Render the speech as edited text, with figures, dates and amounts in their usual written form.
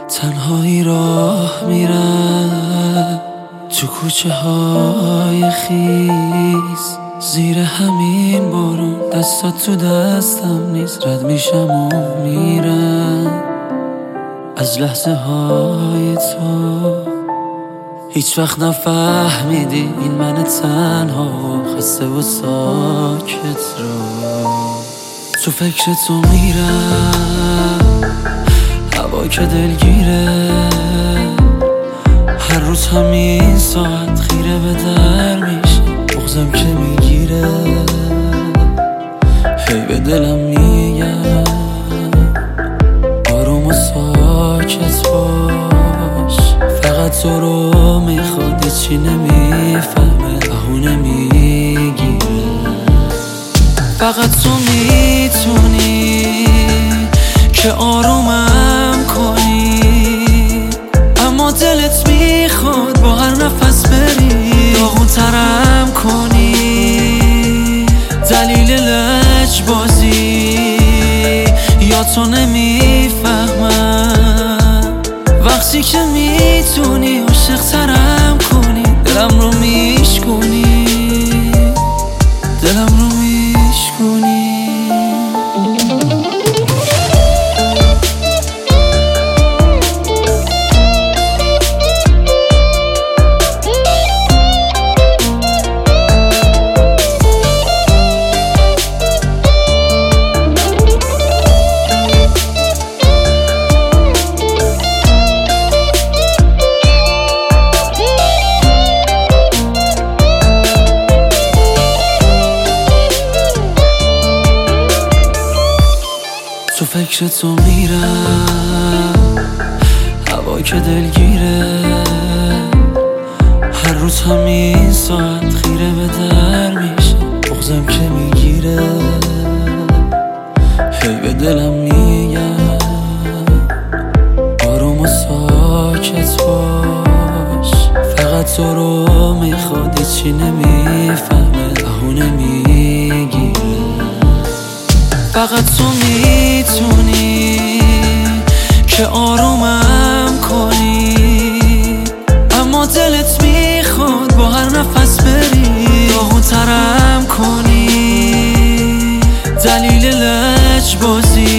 تنهایی راه میرم تو کوچه های خیس، زیر همین بارون دستات تو دستم نیست. رد میشم و میرم از لحظه های تو. هیچ وقت نفهمیدی این من تنها و خسته و ساکت رو. تو فکر تو میرم، هوا که دلگیره، هر روز همین ساعت خیره به در میشم. بغضم که میگیره، هی به دلم میگم آروم و ساکت باش. فقط تو رو میخواد، هیچی نمیفهمه، بهونه میگیره. فقط تو میتونی که آرومم کنی، اما دلت میخواد با هر نفس بری داغون ترم کنی. دلیل لجبازی یا تو نمیفهمم، وقتی که میتونی عاشق ترم کنی، دلم رو میشکنی، دلم رو میشکنی. تو فکر تو میرم، هوا که دلگیره، هر روز همین ساعت خیره به در میشم. بغضم که میگیره، هی به دلم میگم آروم و ساکت باش. فقط تو رو میخواد، هیچی نمیفهمه، بهونه میگیره. فقط تو میتونی که آرومم کنی، اما دلت میخواد با هر نفس بری داغون ترم کنی. دلیل لجبازی